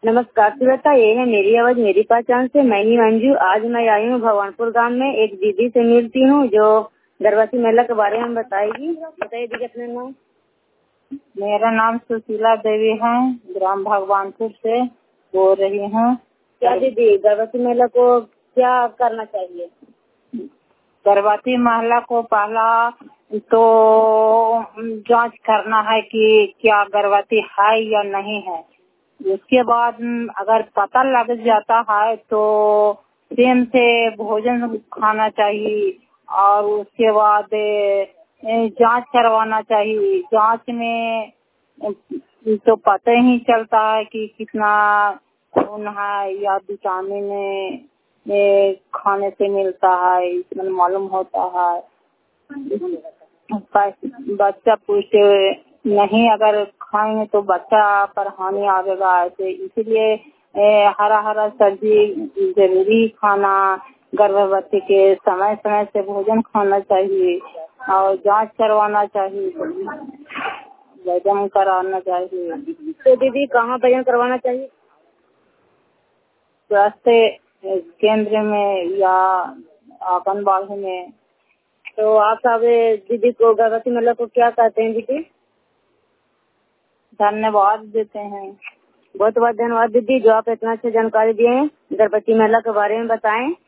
नमस्कार सुलता, ये है मेरी आवाज मेरी पहचान से। मैं ही मंजू। आज मैं आई हूँ भगवानपुर गांव में। एक दीदी से मिलती हूँ जो गर्भवती महिला के बारे में बताएगी। बताइए दीदी अपना नाम। मेरा नाम सुशीला देवी है, ग्राम भगवानपुर से बोल रही हूँ। क्या दीदी गर्भवती महिला को क्या करना चाहिए? गर्भवती महिला को पहला तो जांच करना है कि क्या गर्भवती है या नहीं है। उसके बाद अगर पता लग जाता है तो टाइम से भोजन खाना चाहिए और उसके बाद जांच करवाना चाहिए। जांच में तो पता ही चलता है कि कितना खून है या विटामिन खाने से मिलता है, इसमें मालूम होता है। बच्चा पूछे नहीं अगर खाएंगे तो बच्चा पर हानि आवेगा। ऐसे इसलिए हरा हरा सब्जी जरूरी खाना, गर्भवती के समय समय से भोजन खाना चाहिए और जांच करवाना चाहिए, वजन कराना चाहिए। तो दीदी कहाँ वजन करवाना चाहिए? स्वास्थ्य केंद्र में या आंगनबाड़ी में। तो आप सब दीदी को गर्भवती महिला को क्या कहते हैं दीदी? धन्यवाद देते हैं। बहुत बहुत धन्यवाद दीदी जो आप इतना अच्छी जानकारी दिए हैं। गर्भवती महिला के बारे में बताएं।